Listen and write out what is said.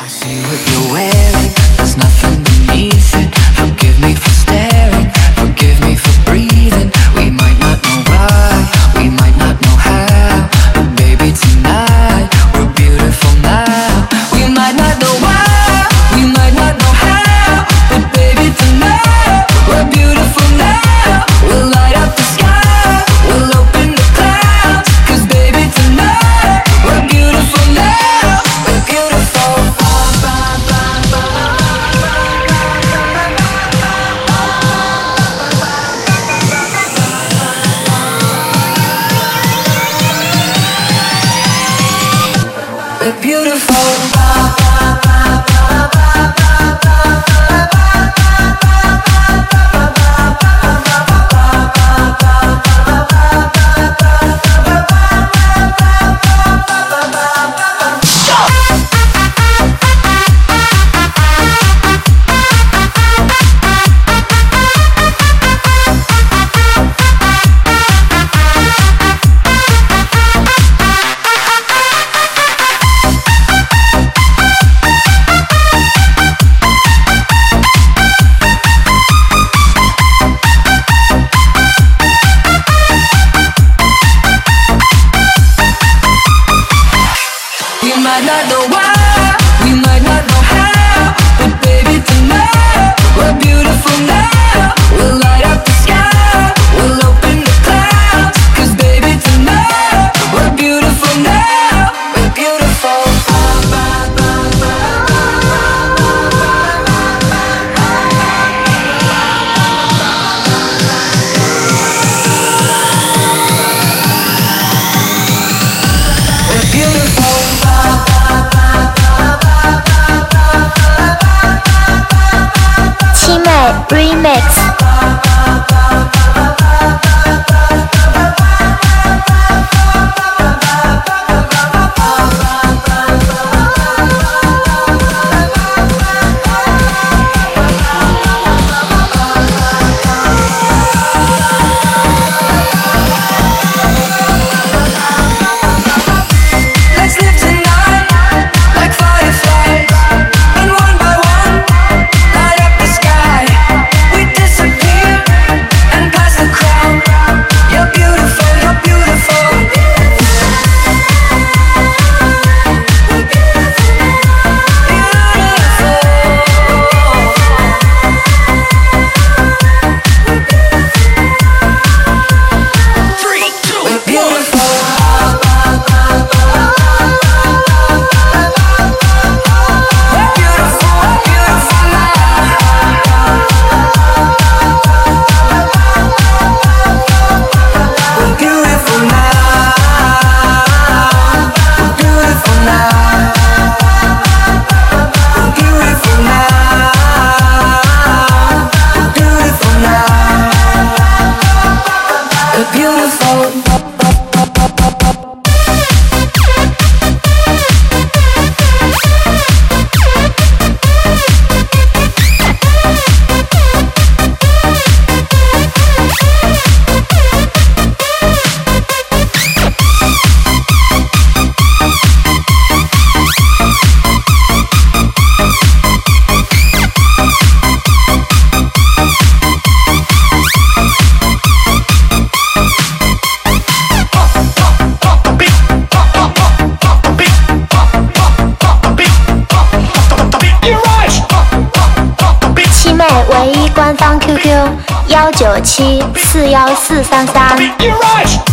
See what you're wearing, there's nothing beneath it. Forgive me for staring, forgive me for breathing. We might not know why, we might not know how, but baby tonight, we're beautiful now. We might not know why, we might not know how, but baby tonight, we're beautiful now. We'll light up the sky, we'll open the clouds, 'cause baby tonight, we're beautiful now. We're beautiful. We're beautiful. We might not know why, we might not know how, but baby tonight, we're beautiful now. We'll light up the sky, we'll open the clouds, 'cause baby tonight, we're beautiful now. We're beautiful. We're beautiful. Remix。 唯一官方 QQ：197414333。